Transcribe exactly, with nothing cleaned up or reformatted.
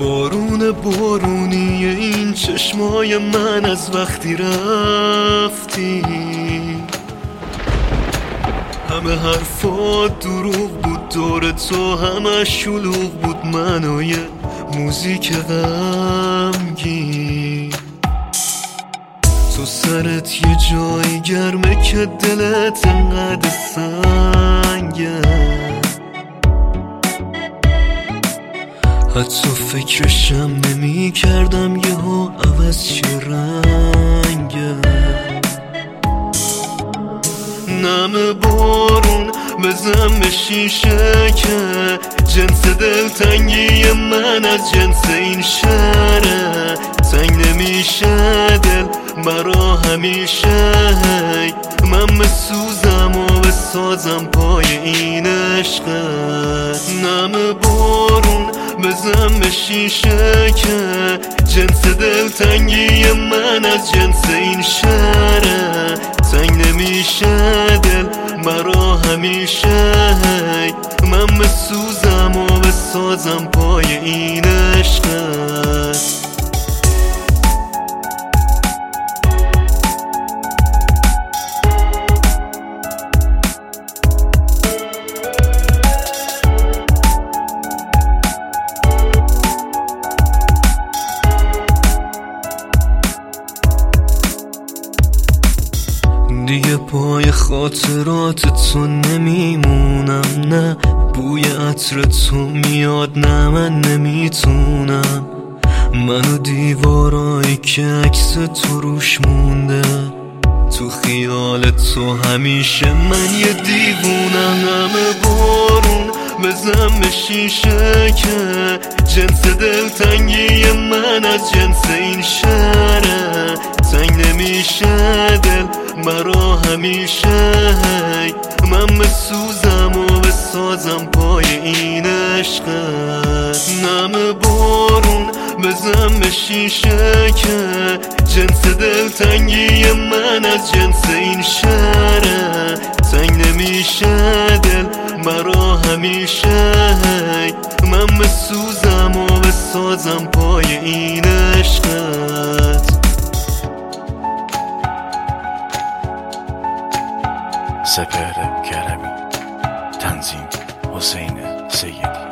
بارون بارونی این چشمای من از وقتی رفتی، همه حرفات دروغ بود، دور تو همه شلوغ بود، من و یه موزیک غمگین. تو سرت یه جایی گرمه که دلت انقدر سنگه، حتی فکرشم نمی کردم یه ها عوض چه رنگه. نم بارون بزن به شیشه که جنس دلتنگی من از جنس این شهره، تنگ نمیشه دل مرا همیشه، من بسوزم و بسازم پای این عشقت. نم بارون بزن به شیشه که جنس دلتنگی من از جنس این شهره، تنگ نمیشه دل مرا همیشه، من بسوزم و بسازم پای این عشقت. دیگه پای خاطرات تو نمیمونم، نه بوی عطر تو میاد، نه من نمیتونم. منو دیوارایی که عکس تو روش مونده، تو خیال تو همیشه من یه دیوونم. همه بارون بزن به شیشه که جنس دلتنگی من از جنس این شهره، تنگ نمیشه دل مرا همیشه، من بسوزم و بسازم پای این عشقت. نم بارون بزن به شیشه که جنس دلتنگی من از جنس این شهره، تنگ نمیشه دل مرا همیشه، من بسوزم و بسازم پای این عشقت. سپهر کرمی، تنظیم حسین سیدی.